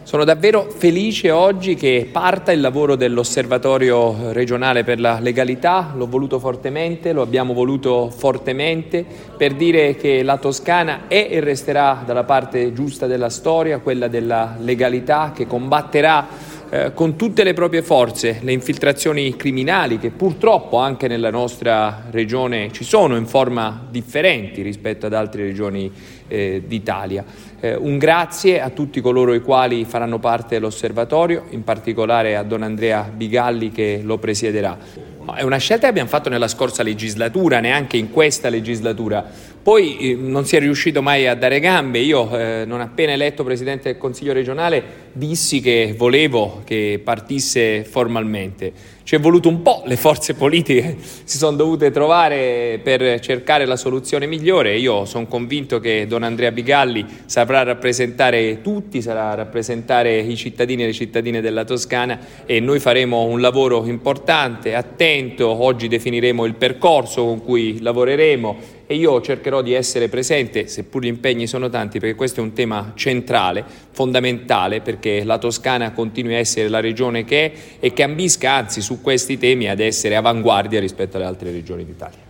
Sono davvero felice oggi che parta il lavoro dell'Osservatorio regionale per la legalità. L'ho voluto fortemente, lo abbiamo voluto fortemente per dire che la Toscana è e resterà dalla parte giusta della storia, quella della legalità, che combatterà con tutte le proprie forze le infiltrazioni criminali che purtroppo anche nella nostra regione ci sono in forma differenti rispetto ad altre regioni d'Italia. Un grazie a tutti coloro i quali faranno parte dell'osservatorio, in particolare a Don Andrea Bigalli che lo presiederà. È una scelta che abbiamo fatto nella scorsa legislatura, neanche in questa legislatura. Poi non si è riuscito mai a dare gambe. Io, non appena eletto Presidente del Consiglio regionale, dissi che volevo che partisse formalmente. Ci è voluto un po', le forze politiche si sono dovute trovare per cercare la soluzione migliore. Io sono convinto che Don Andrea Bigalli saprà rappresentare tutti, saprà rappresentare i cittadini e le cittadine della Toscana e noi faremo un lavoro importante, attento. Oggi definiremo il percorso con cui lavoreremo e io cercherò di essere presente, seppur gli impegni sono tanti, perché questo è un tema centrale, fondamentale, perché la Toscana continui a essere la regione che è e che ambisca anzi su questi temi ad essere avanguardia rispetto alle altre regioni d'Italia.